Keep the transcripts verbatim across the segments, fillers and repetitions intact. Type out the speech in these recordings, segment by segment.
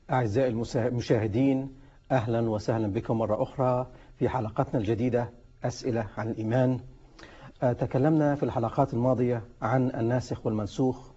أعزائي المشاهدين، أهلا وسهلا بكم مرة أخرى في حلقتنا الجديدة أسئلة عن الإيمان. تكلمنا في الحلقات الماضية عن الناسخ والمنسوخ،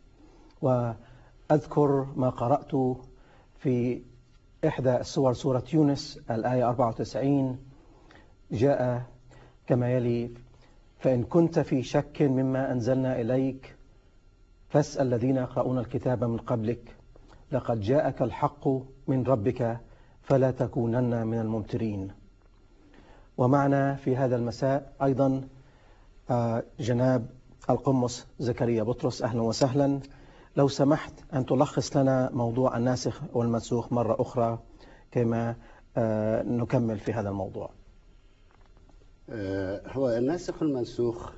وأذكر ما قرأت في إحدى السور سورة يونس الآية أربعة وتسعين، جاء كما يلي: فإن كنت في شك مما أنزلنا إليك فاسأل الذين يقرؤون الكتاب من قبلك لقد جاءك الحق من ربك فلا تكونن من الممترين. ومعنا في هذا المساء أيضا جناب القمص زكريا بطرس، أهلا وسهلا. لو سمحت أن تلخص لنا موضوع الناسخ والمنسوخ مرة أخرى كما نكمل في هذا الموضوع. هو الناسخ والمنسوخ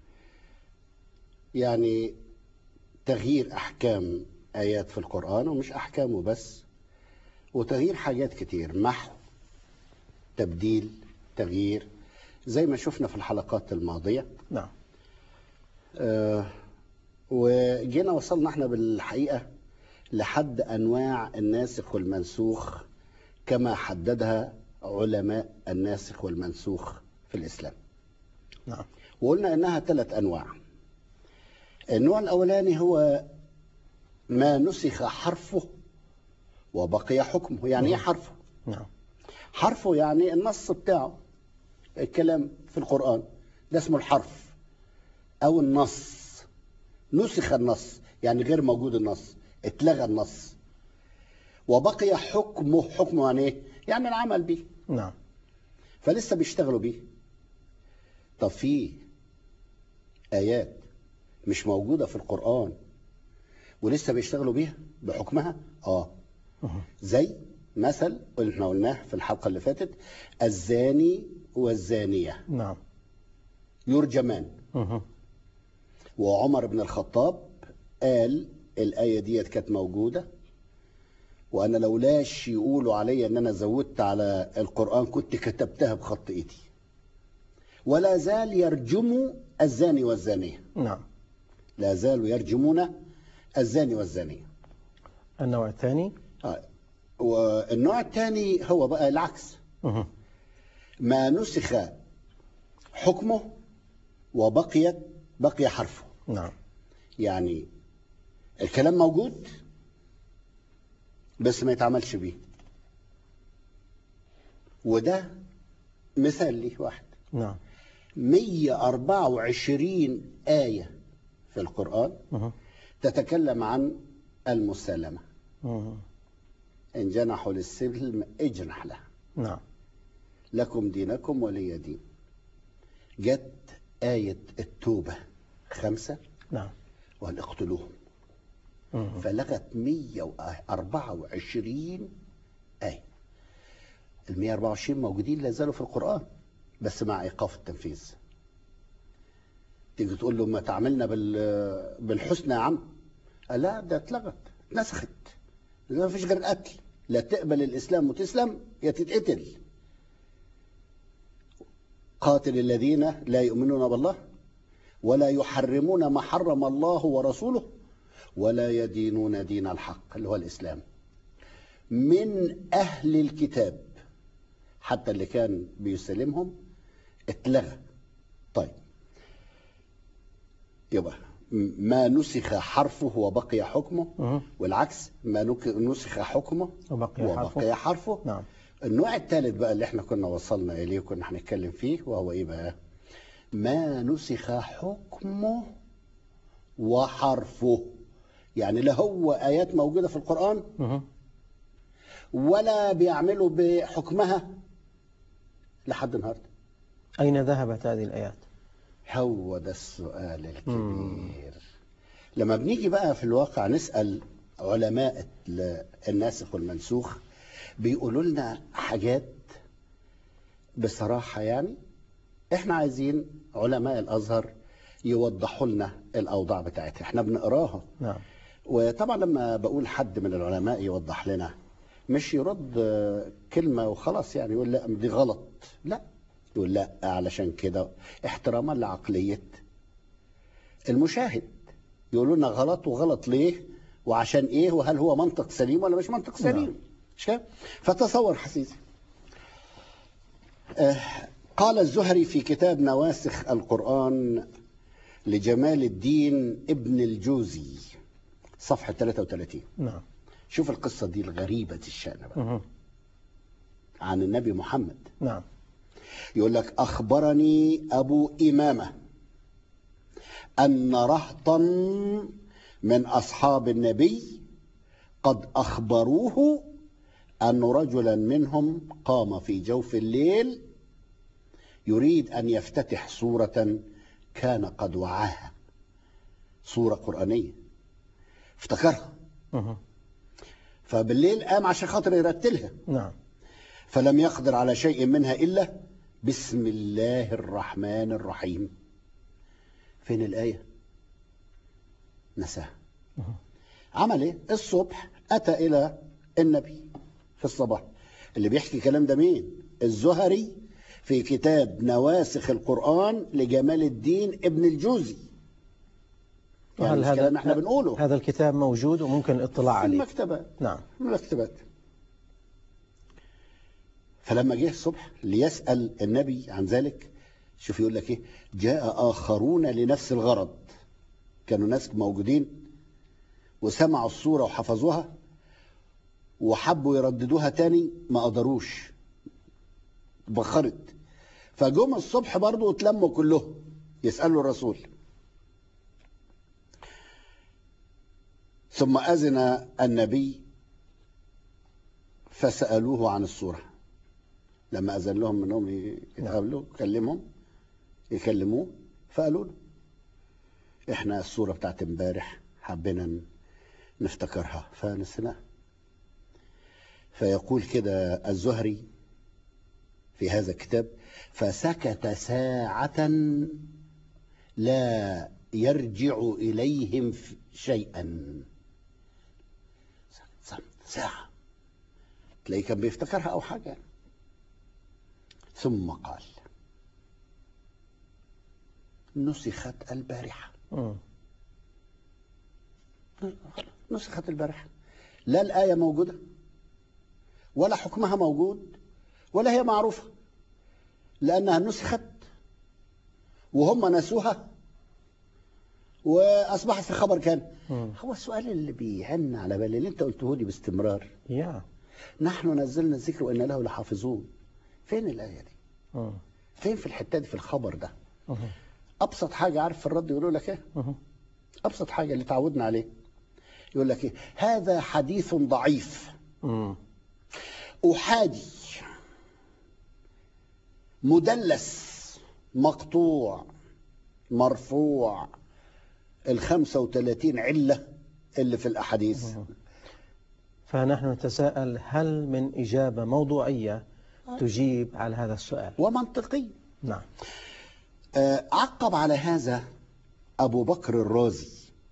يعني تغيير أحكام آيات في القرآن، ومش أحكامه بس، وتغيير حاجات كتير، محو، تبديل، تغيير، زي ما شفنا في الحلقات الماضية. نعم. آه وجينا وصلنا احنا بالحقيقة لحد أنواع الناسخ والمنسوخ كما حددها علماء الناسخ والمنسوخ في الإسلام. نعم. وقلنا إنها ثلاث أنواع. النوع الأولاني هو ما نسخ حرفه وبقي حكمه. يعني ايه حرفه؟ نعم. حرفه يعني النص بتاعه، الكلام في القرآن ده اسمه الحرف أو النص. نسخ النص يعني غير موجود النص، اتلغى النص. وبقي حكمه. حكمه يعني ايه؟ يعني العمل به. نعم. فلسه بيشتغلوا به. طب في آيات مش موجودة في القرآن ولسه بيشتغلوا بيها بحكمها؟ اه زي مثل اللي قلناه في الحلقة اللي فاتت: الزاني والزانية نعم يرجمان. أه. وعمر بن الخطاب قال الآية ديت كانت موجودة، وأنا لولاش يقولوا علي أن أنا زودت على القرآن كنت كتبتها بخط إيدي. ولا زال يرجم الزاني والزانية. نعم. لا زالوا يرجمون الزاني والزانية. النوع الثاني؟ آه. والنوع الثاني هو بقى العكس. أه. ما نسخ حكمه وبقيت بقي حرفه. نعم. يعني الكلام موجود بس ما يتعملش بيه. وده مثال ليه واحد. نعم. مية وأربعة وعشرين آية في القرآن أه. تتكلم عن المسالمة. أه. إن جنحوا للسلم اجنح له. نعم. لكم دينكم ولي دين. جت آية التوبة خمسة. نعم. وأن اقتلوهم. أه. فلغت مية وأربعة وعشرين آية. ال مية وأربعة وعشرين موجودين لا زالوا في القرآن بس مع إيقاف التنفيذ. تيجي تقول له ما تعملنا بالحسنى يا عم، لا ده اتلغت اتنسخت. ما فيش غير قتل. لا تقبل الإسلام وتسلم يا تتقتل. قاتل الذين لا يؤمنون بالله ولا يحرمون ما حرم الله ورسوله ولا يدينون دين الحق اللي هو الإسلام من أهل الكتاب. حتى اللي كان بيسلمهم اتلغى. طيب يبقى ما نسخ حرفه وبقي حكمه، أه. والعكس ما نسخ حكمه وبقي وبقي حرفه. حرفه. نعم. النوع الثالث بقى اللي احنا كنا وصلنا إليه وكنا هنتكلم فيه وهو إيه بقى؟ ما نسخ حكمه وحرفه. يعني لا هو آيات موجودة في القرآن أه. ولا بيعملوا بحكمها لحد النهارده. أين ذهبت هذه الآيات؟ هو ده السؤال الكبير. مم. لما بنيجي بقى في الواقع نسأل علماء الناسخ والمنسوخ بيقولوا لنا حاجات بصراحة. يعني احنا عايزين علماء الأزهر يوضحوا لنا الأوضاع بتاعتها. احنا بنقراها. نعم. وطبعا لما بقول حد من العلماء يوضح لنا مش يرد كلمة وخلاص يعني يقول لا دي غلط، لا يقول لا علشان كده احتراما لعقلية المشاهد. يقولوا لنا غلط وغلط ليه وعشان ايه وهل هو منطق سليم ولا مش منطق سليم. نعم. مش كده؟ فتصور حسيسي. آه قال الزهري في كتاب نواسخ القرآن لجمال الدين ابن الجوزي صفحة ثلاثة وثلاثين. نعم. شوف القصة دي الغريبة الشأن بقى. مه. عن النبي محمد. نعم. يقول لك أخبرني أبو إمامة أن رهطا من أصحاب النبي قد أخبروه أن رجلا منهم قام في جوف الليل يريد أن يفتتح سورة كان قد وعاها، سورة قرآنية افتكرها. مه. فبالليل قام عشان خاطر يرتلها. نعم. فلم يقدر على شيء منها إلا بسم الله الرحمن الرحيم. فين الآية؟ نساها. مه. عمل ايه؟ الصبح أتى إلى النبي في الصباح. اللي بيحكي كلام ده مين؟ الزهري في كتاب نواسخ القرآن لجمال الدين ابن الجوزي. يعني مش كلام احنا بنقوله. هذا الكتاب موجود وممكن الاطلاع عليه في المكتبات. نعم. في المكتبات. فلما جه الصبح ليسأل النبي عن ذلك، شوف يقول لك ايه؟ جاء آخرون لنفس الغرض. كانوا ناس موجودين وسمعوا السورة وحفظوها وحبوا يرددوها تاني ما قدروش، بخرت. فجم الصبح برضو اتلموا كلهم يسألوا الرسول. ثم أذن النبي فسألوه عن السورة. لما أذن لهم أنهم يتقابلوا يكلمهم يكلموه، فقالوا له إحنا السورة بتاعت امبارح حبينا نفتكرها فنسيناها. فيقول كده الزهري في هذا الكتاب: فسكت ساعة لا يرجع إليهم شيئا. ساعة تلاقيه كان بيفتكرها أو حاجة. ثم قال: نسخت البارحة. مم. نسخت البارحة. لا الآية موجودة ولا حكمها موجود ولا هي معروفة، لأنها نسخت وهم نسوها وأصبحت في خبر كان. مم. هو السؤال اللي بيعن على بالي اللي أنت قلته لي باستمرار: يا نحن نزلنا الذكر وإن له لحافظون. فين الآية دي؟ مم. فين في الحتة دي في الخبر ده؟ مم. أبسط حاجة عارف في الرد يقولوا لك إيه؟ مم. أبسط حاجة اللي تعودنا عليه يقول لك إيه؟ هذا حديث ضعيف مم. أحادي مدلس مقطوع مرفوع، الخمسة وثلاثين علة اللي في الأحاديث. فنحن نتساءل: هل من إجابة موضوعية تجيب على هذا السؤال ومنطقي؟ نعم. آه عقب على هذا أبو بكر الرازي.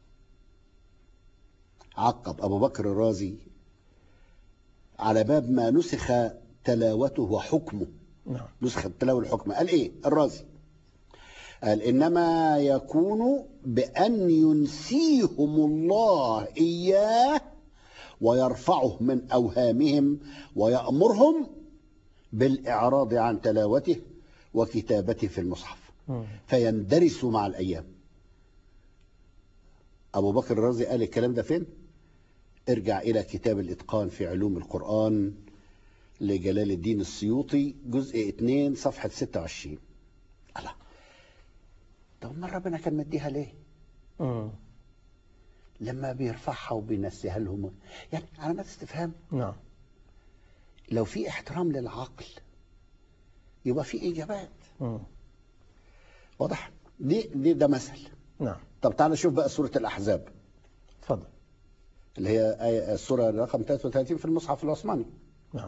عقب أبو بكر الرازي على باب ما نسخ تلاوته وحكمه. نعم. نسخ التلاوة والحكم. قال إيه الرازي؟ قال: إنما يكون بأن ينسيهم الله إياه ويرفعه من أوهامهم ويأمرهم بالإعراض عن تلاوته وكتابته في المصحف فيندرس مع الأيام. أبو بكر الرازي قال الكلام ده فين؟ ارجع إلى كتاب الإتقان في علوم القرآن لجلال الدين السيوطي جزء اثنين صفحة ستة وعشرين. الله، طب ما ربنا كان مديها ليه؟ مم. لما بيرفعها وبينسيها لهم، يعني علامات استفهام. نعم. لو في احترام للعقل يبقى في إجابات. مم. واضح؟ دي دي ده مثل. نعم. طب تعالى شوف بقى سورة الأحزاب. تفضل. اللي هي آية السورة رقم ثلاثة وثلاثين في المصحف العثماني. نعم.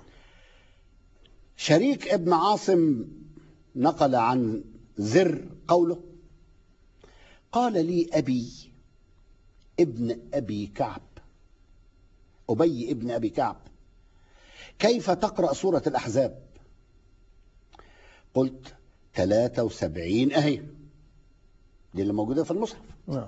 شريك ابن عاصم نقل عن زر قوله: قال لي أبي ابن أبي كعب، أبي ابن أبي كعب، كيف تقرأ سورة الأحزاب؟ قلت: ثلاثة وسبعين أهي، دي اللي موجودة في المصحف. نعم.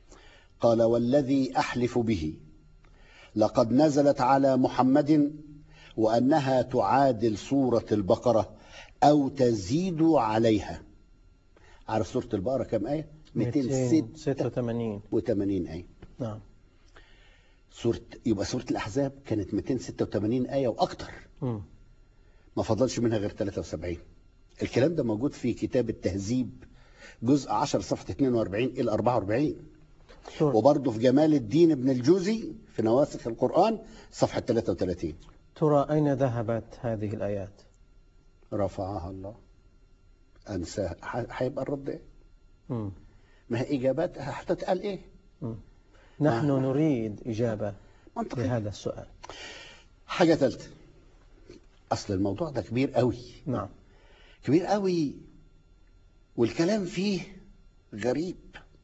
قال: والذي أحلف به لقد نزلت على محمد وأنها تعادل سورة البقرة أو تزيد عليها. عارف سورة البقرة كم آية؟ مئتين وستة وثمانين وثمانين آية. نعم. سورة يبقى سورة الأحزاب كانت مئتين وستة وثمانين آية وأكتر. م. ما فضلش منها غير ثلاثة وسبعين. الكلام ده موجود في كتاب التهذيب جزء عشرة صفحة اثنين وأربعين إلى أربعة وأربعين، وبرضه في جمال الدين ابن الجوزي في نواسخ القرآن صفحة ثلاثة وثلاثين. ترى أين ذهبت هذه الآيات؟ رفعها الله. أنساها. هيبقى الرد إيه؟ م. ما هي إجاباتها هتتقال إيه؟ م. نحن ما. نريد إجابة منطقي. لهذا السؤال. حاجة ثالثة، أصل الموضوع ده كبير قوي. نعم. كبير قوي والكلام فيه غريب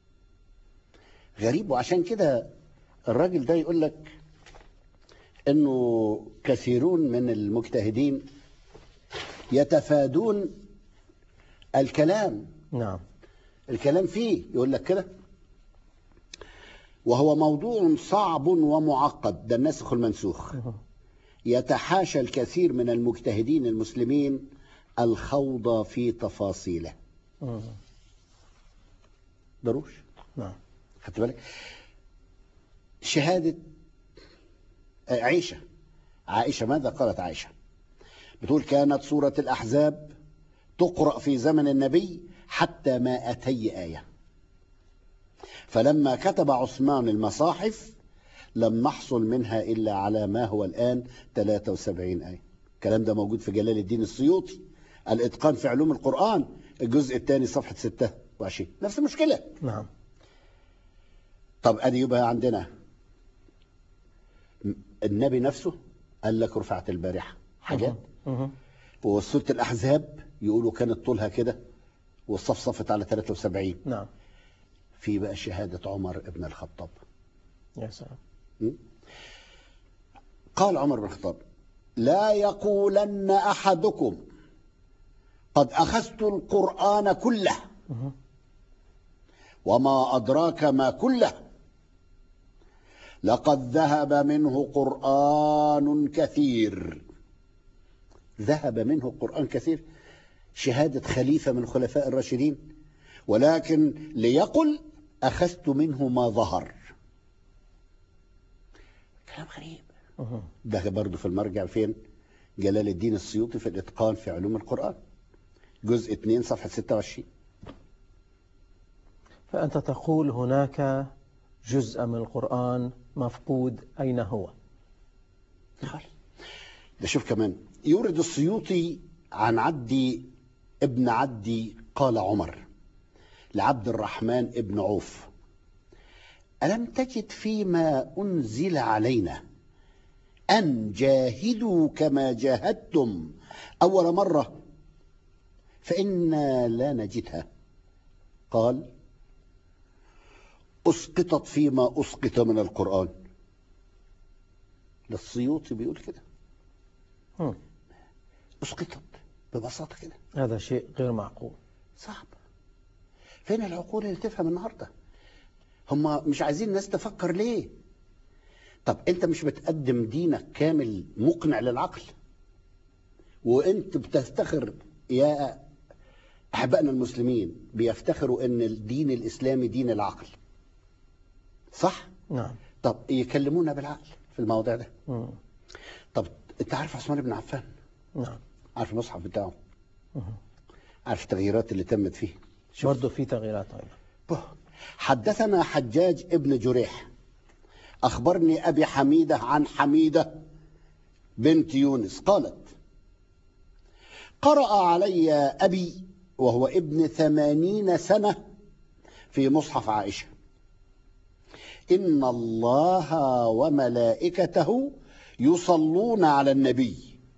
غريب وعشان كده الراجل ده يقول لك انه كثيرون من المجتهدين يتفادون الكلام. نعم. الكلام فيه يقول لك كده، وهو موضوع صعب ومعقد، ده الناسخ والمنسوخ. يتحاشى الكثير من المجتهدين المسلمين الخوض في تفاصيله. ضروش. نعم. خدت بالك؟ شهادة عائشة عائشة ماذا قالت عائشة؟ بتقول كانت سورة الأحزاب تقرأ في زمن النبي حتى مائتي آية، فلما كتب عثمان المصاحف لم نحصل منها إلا على ما هو الآن ثلاثة وسبعين آية. الكلام ده موجود في جلال الدين السيوطي الإتقان في علوم القرآن الجزء الثاني صفحة ستة وعشرين. نفس المشكلة. نعم. طب أدي يبقى عندنا النبي نفسه قال لك رفعت البارحة حاجات، وسورة الأحزاب يقولوا كانت طولها كده وصفصفت على ثلاثة وسبعين. نعم. في بقى شهادة عمر بن الخطاب. يا سلام. قال عمر بن الخطاب لا يقولن أحدكم قد أخذت القرآن كله وما أدراك ما كله، لقد ذهب منه قرآن كثير. ذهب منه قرآن كثير، شهادة خليفة من الخلفاء الراشدين، ولكن ليقل أخذت منه ما ظهر. كلام غريب. ده برضه في المرجع فين؟ جلال الدين السيوطي في الإتقان في علوم القرآن جزء اثنين صفحة ستة وعشرين. فأنت تقول هناك جزء من القرآن مفقود، أين هو؟ ده شوف كمان يورد السيوطي عن عدي ابن عدي قال عمر لعبد الرحمن ابن عوف ألم تجد فيما أنزل علينا أن جاهدوا كما جاهدتم أول مرة فإنا لا نجدها؟ قال أسقطت فيما أسقط من القرآن. للسيوطي بيقول كده. هم. أسقطت ببساطة كده. هذا شيء غير معقول. صعب. فين العقول اللي تفهم النهاردة؟ هم مش عايزين الناس تفكر ليه؟ طب أنت مش بتقدم دينك كامل مقنع للعقل، وأنت بتفتخر يا أحبائنا المسلمين بيفتخروا أن الدين الإسلامي دين العقل، صح؟ نعم. طب يكلمونا بالعقل في الموضوع ده. مم. طب أنت عارف عثمان بن عفان؟ نعم. عارف المصحف بتاعه؟ مم. عارف التغييرات اللي تمت فيه؟ برضه في تغييرات أيضا. حدثنا حجاج ابن جريح أخبرني أبي حميدة عن حميدة بنت يونس قالت قرأ علي أبي وهو ابن ثمانين سنة في مصحف عائشة إن الله وملائكته يصلون على النبي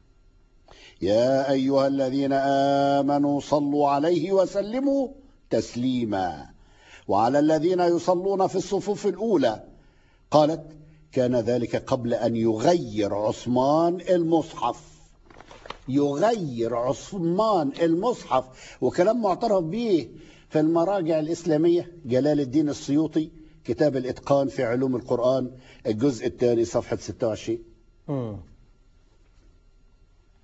يا أيها الذين آمنوا صلوا عليه وسلموا تسليما وعلى الذين يصلون في الصفوف الأولى. قالت كان ذلك قبل أن يغير عثمان المصحف. يغير عثمان المصحف، وكلام معترف به في المراجع الإسلامية جلال الدين السيوطي كتاب الإتقان في علوم القرآن الجزء الثاني صفحة ستة وعشرين. مم.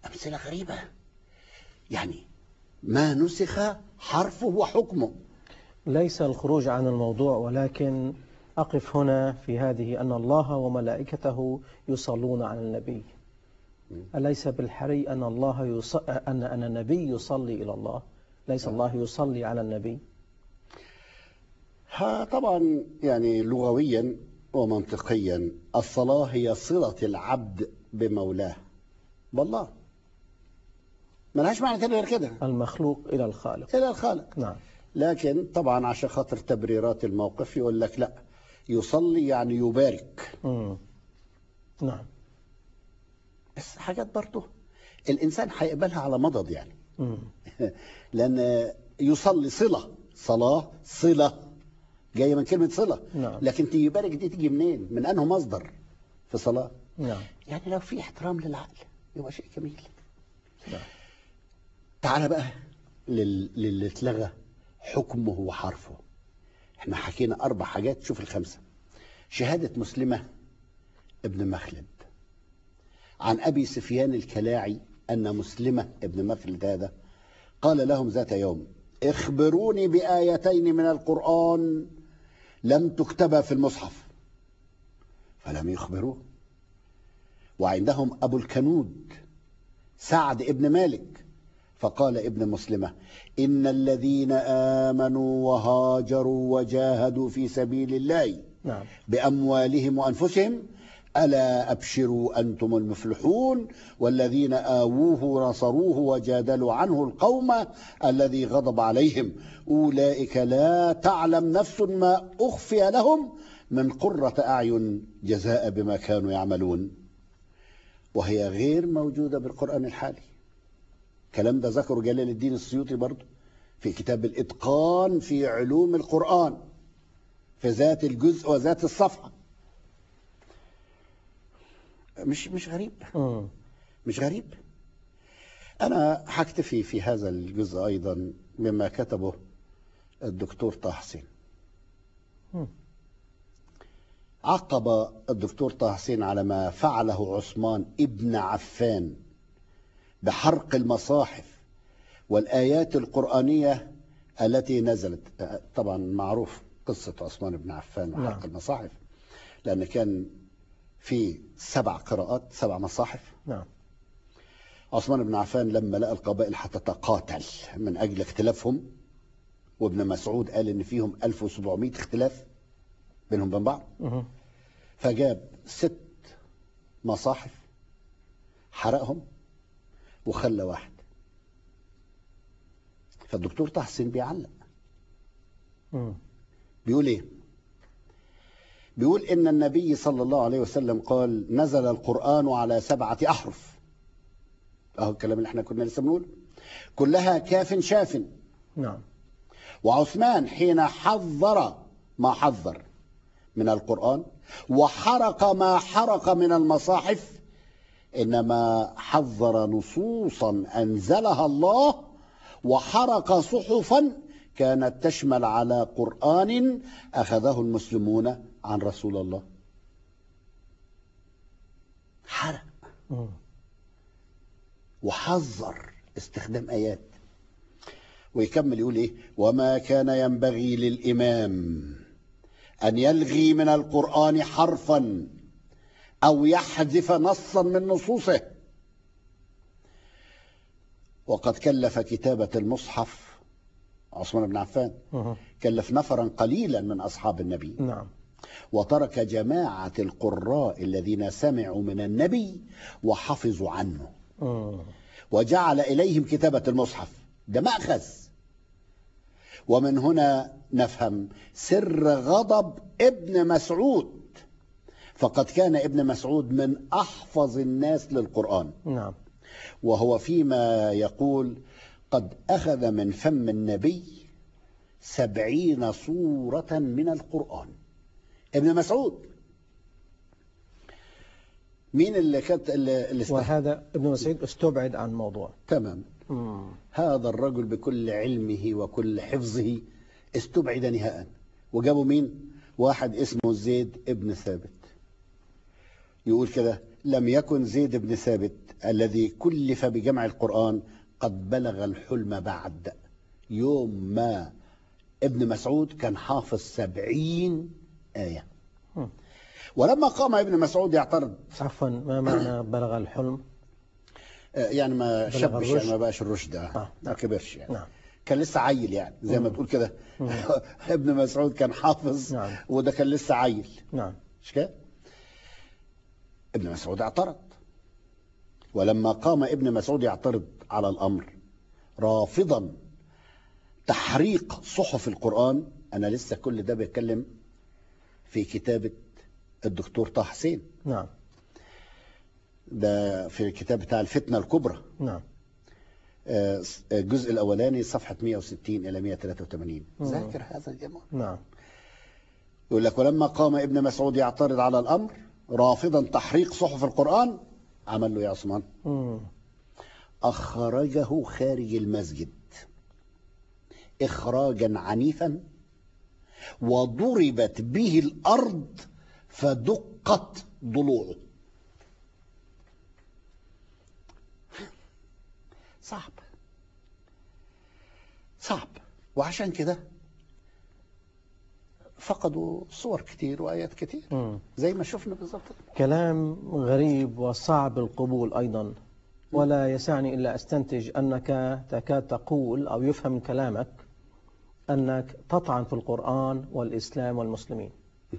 أمثلة غريبة، يعني ما نسخ حرفه وحكمه. ليس الخروج عن الموضوع، ولكن أقف هنا في هذه أن الله وملائكته يصلون على النبي. أليس بالحري أن الله يص... أن أن النبي يصلي إلى الله؟ ليس الله يصلي على النبي؟ ها طبعا يعني لغويا ومنطقيا الصلاة هي صلة العبد بمولاه بالله، ما لهاش معنى تاني غير كده، المخلوق إلى الخالق. إلى الخالق. نعم. لكن طبعا عشان خاطر تبريرات الموقف يقول لك لا، يصلي يعني يبارك. مم. نعم. بس حاجات برضه الإنسان هيقبلها على مضض يعني. مم. لأن يصلي صلة، صلاة صلة جاية من كلمة صلة. نعم. لكن تيجي يبارك دي تيجي منين؟ من أنه مصدر في صلاة. نعم. يعني لو في احترام للعقل يبقى شيء جميل. نعم. تعال بقى لل... للي اتلغى حكمه وحرفه. احنا حكينا أربع حاجات، شوف الخمسة. شهادة مسلمة ابن مخلد عن أبي سفيان الكلاعي أن مسلمة ابن مخلد هذا قال لهم ذات يوم: اخبروني بآيتين من القرآن لم تكتبا في المصحف. فلم يخبروه. وعندهم أبو الكنود سعد ابن مالك، فقال ابن مسلمة: إن الذين آمنوا وهاجروا وجاهدوا في سبيل الله نعم. بأموالهم وأنفسهم ألا أبشروا أنتم المفلحون، والذين آووه ونصروه وجادلوا عنه القوم الذي غضب عليهم أولئك لا تعلم نفس ما أخفي لهم من قرة أعين جزاء بما كانوا يعملون. وهي غير موجودة بالقرآن الحالي. الكلام ده ذكره جلال الدين السيوطي برضه في كتاب الإتقان في علوم القرآن في ذات الجزء وذات الصفحة. مش مش غريب. مم. مش غريب. أنا هكتفي في هذا الجزء أيضا مما كتبه الدكتور طه حسين. مم. عقب الدكتور طه حسين على ما فعله عثمان ابن عفان بحرق المصاحف والآيات القرآنية التي نزلت. طبعا معروف قصة عثمان بن عفان وحرق نعم. المصاحف، لأن كان في سبع قراءات، سبع مصاحف. نعم. عثمان بن عفان لما لقى القبائل هتتقاتل من أجل اختلافهم، وابن مسعود قال إن فيهم ألف وسبعمائة اختلاف بينهم وبين بعض، مم. فجاب ست مصاحف حرقهم وخلى واحد. فالدكتور طه حسين بيعلق مم. بيقول ايه؟ بيقول ان النبي صلى الله عليه وسلم قال: نزل القرآن على سبعة احرف. اهو الكلام اللي احنا كنا لسه بنقوله، كلها كاف شاف. نعم. وعثمان حين حذر ما حذر من القرآن وحرق ما حرق من المصاحف إنما حذر نصوصا أنزلها الله وحرق صحفا كانت تشمل على قرآن أخذه المسلمون عن رسول الله. حرق مم. وحذر استخدام آيات. ويكمل يقول إيه: وما كان ينبغي للإمام أن يلغي من القرآن حرفا أو يحذف نصا من نصوصه. وقد كلف كتابة المصحف عثمان بن عفان، مم. كلف نفرا قليلا من أصحاب النبي، نعم. وترك جماعة القراء الذين سمعوا من النبي وحفظوا عنه، مم. وجعل إليهم كتابة المصحف. ده مأخذ. ومن هنا نفهم سر غضب ابن مسعود، فقد كان ابن مسعود من أحفظ الناس للقرآن. نعم. وهو فيما يقول: قد أخذ من فم النبي سبعين سورة من القرآن. ابن مسعود. مين اللي كانت اللي, اللي وهذا ابن مسعود استبعد عن الموضوع تمام. مم. هذا الرجل بكل علمه وكل حفظه استبعد نهائا. وجابوا مين؟ واحد اسمه زيد ابن ثابت. يقول كده: لم يكن زيد بن ثابت الذي كلف بجمع القرآن قد بلغ الحلم بعد يوم ما ابن مسعود كان حافظ سبعين آية. مم. ولما قام ابن مسعود يعترض، عفوا، ما معنى بلغ الحلم؟ آه، يعني ما بلغ شبش، يعني الرشد. ما بقاش الرشد، آه، آه. ما كبرش يعني. نعم. كان لسه عيل يعني زي ما مم. تقول كده. مم. ابن مسعود كان حافظ، نعم. وده كان لسه عيل، نعم. مش كده؟ ابن مسعود اعترض. ولما قام ابن مسعود يعترض على الأمر رافضا تحريق صحف القرآن، أنا لسه كل ده بيتكلم في كتابة الدكتور طه حسين، نعم. ده في الكتاب بتاع الفتنة الكبرى، نعم. آه، الجزء الأولاني صفحة مئة وستين إلى مئة وثلاثة وثمانين. مم. ذاكر هذا الجمال. نعم. يقول لك ولما قام ابن مسعود يعترض على الأمر رافضا تحريق صحف القرآن، عمل له يا عثمان، مم. أخرجه خارج المسجد إخراجا عنيفا، وضربت به الأرض فدقت ضلوعه. صعب صعب. وعشان كده فقدوا صور كتير وآيات كتير مم. زي ما شفنا بالظبط. كلام غريب وصعب القبول أيضا، ولا يسعني إلا أستنتج أنك تكاد تقول أو يفهم من كلامك أنك تطعن في القرآن والإسلام والمسلمين.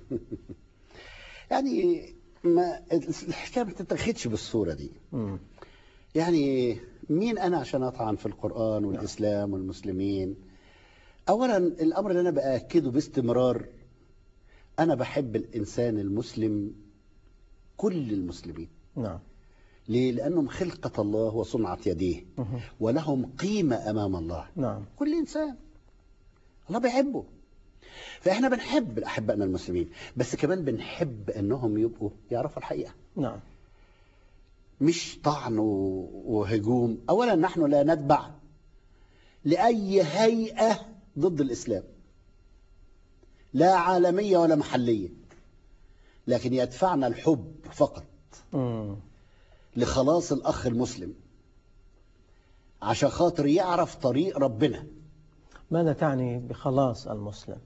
يعني ما الحكاية ما تتاخدش بالصورة دي. مم. يعني مين أنا عشان أطعن في القرآن والإسلام والمسلمين؟ أولا الأمر اللي أنا بأكده باستمرار، أنا بحب الإنسان المسلم، كل المسلمين. نعم. ليه؟ لأنهم خلقة الله وصنعة يديه، مه. ولهم قيمة أمام الله. نعم. كل إنسان الله بيحبه، فإحنا بنحب أحبائنا المسلمين، بس كمان بنحب أنهم يبقوا يعرفوا الحقيقة. نعم. مش طعن وهجوم. أولا نحن لا نتبع لأي هيئة ضد الإسلام، لا عالمية ولا محلية، لكن يدفعنا الحب فقط مم. لخلاص الأخ المسلم، عشان خاطر يعرف طريق ربنا. ماذا تعني بخلاص المسلم؟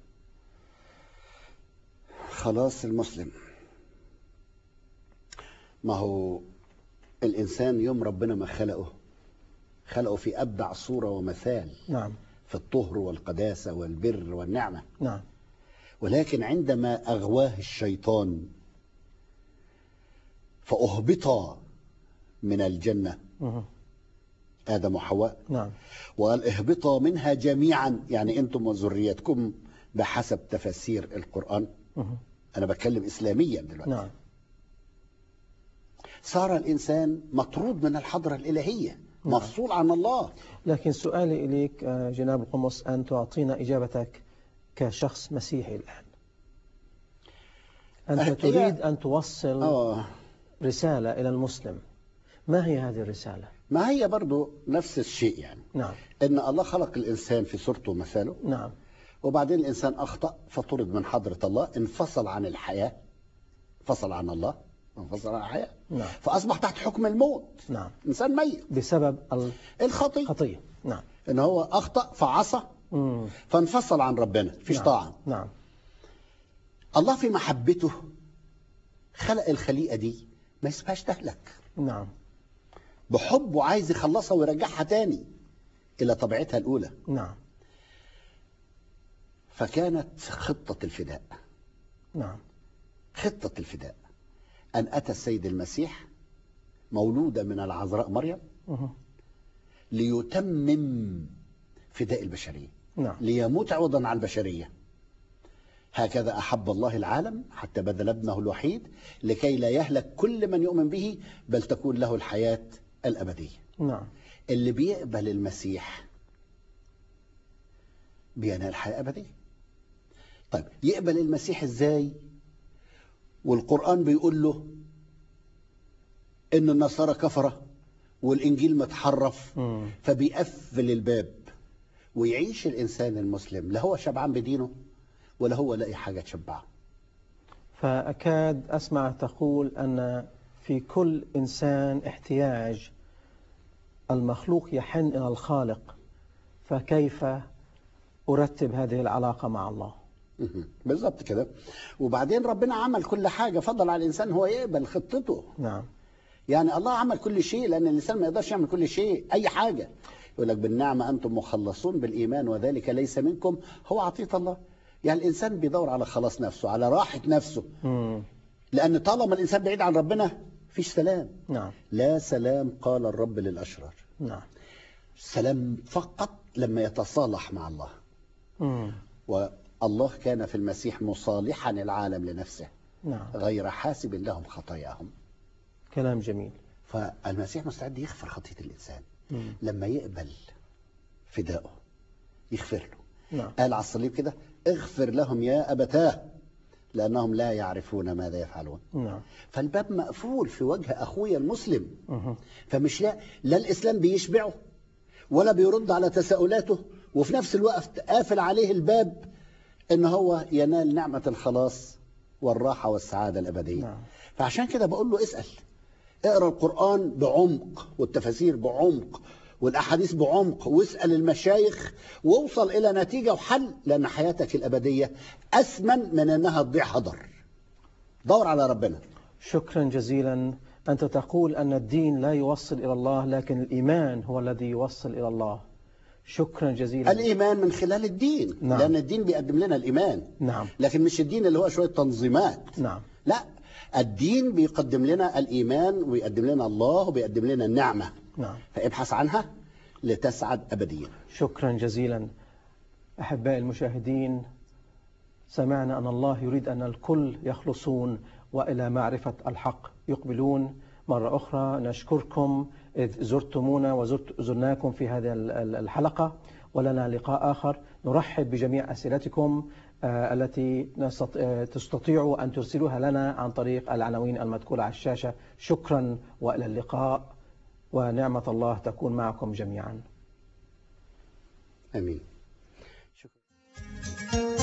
خلاص المسلم، ما هو الإنسان يوم ربنا ما خلقه، خلقه في أبدع صورة ومثال، نعم. في الطهر والقداسة والبر والنعمة. نعم. ولكن عندما أغواه الشيطان فأهبطا من الجنة، مه. آدم وحواء، نعم. وقال اهبطا منها جميعا، يعني أنتم وذريتكم بحسب تفسير القرآن. مه. أنا بتكلم إسلاميا دلوقتي. نعم. صار الإنسان مطرود من الحضرة الإلهية، نعم. مفصول عن الله. لكن سؤالي إليك آه، جناب القمص، أن تعطينا إجابتك كشخص مسيحي الآن. أنت هي- تريد أن توصل آه رسالة إلى المسلم، ما هي هذه الرسالة؟ ما هي برضو نفس الشيء، يعني نعم. إن الله خلق الإنسان في صورته ومثاله، نعم. وبعدين الإنسان أخطأ فطرد من حضرة الله، انفصل عن الحياة، انفصل عن الله، انفصل عن الحياة، نعم. فأصبح تحت حكم الموت. نعم. إنسان ميت بسبب الخطية، الخطية. نعم. إن هو أخطأ فعصى مم. فانفصل عن ربنا، فيش نعم. طاعة. نعم. الله في محبته خلق الخليقة دي ما يسيبهاش تهلك، نعم. بحبه عايز يخلصها ويرجعها تاني إلى طبيعتها الأولى. نعم. فكانت خطة الفداء، نعم. خطة الفداء أن أتى السيد المسيح مولودة من العذراء مريم مه. ليتمم فداء البشرية، نعم. ليموت عوضا عن البشرية. هكذا أحب الله العالم حتى بذل ابنه الوحيد لكي لا يهلك كل من يؤمن به، بل تكون له الحياة الأبدية. نعم. اللي بيقبل المسيح بينال حياة أبدية. طيب يقبل المسيح إزاي والقرآن بيقول له إن النصارى كفرة والإنجيل متحرف، مم. فبيقفل الباب، ويعيش الإنسان المسلم لا هو شبعان بدينه ولا هو لاقي حاجة تشبعه. فأكاد أسمع تقول أن في كل إنسان احتياج. المخلوق يحن إلى الخالق، فكيف أرتب هذه العلاقة مع الله؟ بالظبط كده. وبعدين ربنا عمل كل حاجة، فضل على الإنسان هو يقبل خطته. نعم. يعني الله عمل كل شيء، لأن الإنسان ما يقدرش يعمل كل شيء أي حاجة. يقول لك بالنعمة أنتم مخلصون بالإيمان وذلك ليس منكم، هو عطية الله. يعني الإنسان بيدور على خلاص نفسه، على راحة نفسه. مم. لأن طالما الإنسان بعيد عن ربنا فيش سلام. نعم. لا سلام قال الرب للأشرار. نعم. سلام فقط لما يتصالح مع الله. مم. والله كان في المسيح مصالحا العالم لنفسه، نعم. غير حاسب لهم خطاياهم. كلام جميل. فالمسيح مستعد يغفر خطية الإنسان مم. لما يقبل فدائه، يغفر له. نعم. قال على الصليب كده: اغفر لهم يا أبتاه لأنهم لا يعرفون ماذا يفعلون. نعم. فالباب مقفول في وجه أخويا المسلم. مم. فمش لا, لا الإسلام بيشبعه ولا بيرد على تساؤلاته، وفي نفس الوقت قافل عليه الباب إن هو ينال نعمة الخلاص والراحة والسعادة الأبدية. نعم. فعشان كده بقول له اسأل، اقرأ القرآن بعمق والتفاسير بعمق والأحاديث بعمق، واسأل المشايخ واوصل إلى نتيجة وحل، لأن حياتك الأبدية أثمن من أنها تضيع هدر. دور على ربنا. شكرا جزيلا. أنت تقول أن الدين لا يوصل إلى الله، لكن الإيمان هو الذي يوصل إلى الله. شكرا جزيلا. الإيمان من خلال الدين. نعم. لأن الدين بيقدم لنا الإيمان. نعم. لكن مش الدين اللي هو شوية تنظيمات. نعم. لا، الدين بيقدم لنا الإيمان ويقدم لنا الله وبيقدم لنا النعمة. نعم. فابحث عنها لتسعد أبديا. شكرا جزيلا. أحبائي المشاهدين، سمعنا أن الله يريد أن الكل يخلصون وإلى معرفة الحق يقبلون. مرة أخرى نشكركم إذ زرتمونا وزرناكم في هذه الحلقة، ولنا لقاء آخر. نرحب بجميع أسئلتكم التي تستطيعوا أن ترسلوها لنا عن طريق العناوين المذكورة على الشاشة. شكرا وإلى اللقاء، ونعمة الله تكون معكم جميعا. آمين. شكرا.